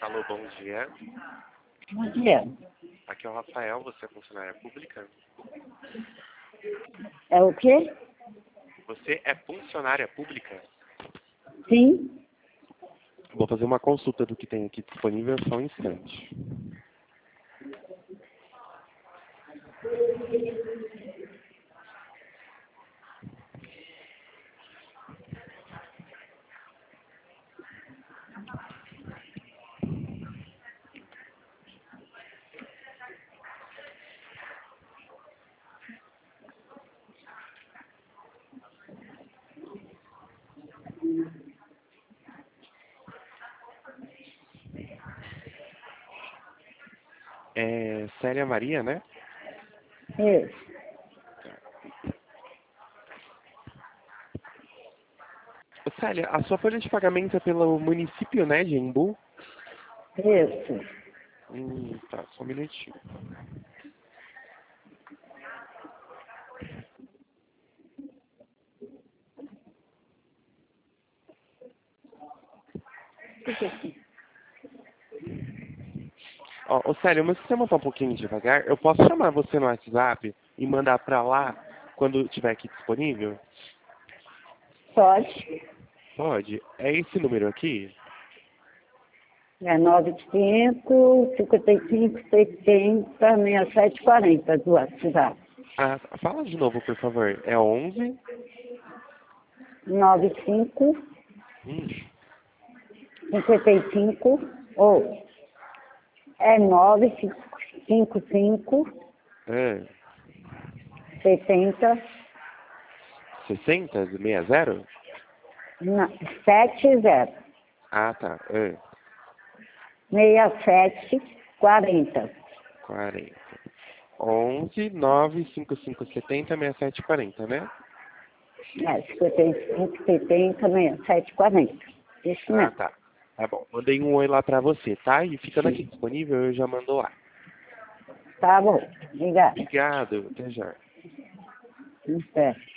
Alô, bom dia. Bom dia. Aqui é o Rafael, você é funcionária pública? É o quê? Você é funcionária pública? Sim. Vou fazer uma consulta do que tem aqui disponível, só um instante. É Célia Maria, né? Isso. Ô, Célia, a sua folha de pagamento é pelo município, né, de Embu? Isso. Tá, só um minutinho. Ô, Célia, mas se você montar um pouquinho devagar, eu posso chamar você no WhatsApp e mandar pra lá quando estiver aqui disponível? Pode. Pode? É esse número aqui? É 95-55-70-6740 do WhatsApp. Ah, fala de novo, por favor. É 11? 95 Hum, 55 ou é 955 é, 70 60? 60? 70 Ah, tá. É, 6740. 40. 11 955 70 6740, né? É, 55 70 6740. Isso Ah, mesmo. tá. Tá bom. Mandei um oi lá pra você, tá? E ficando aqui disponível, eu já mando lá. Tá bom. Obrigada. Obrigado. Até já. Até.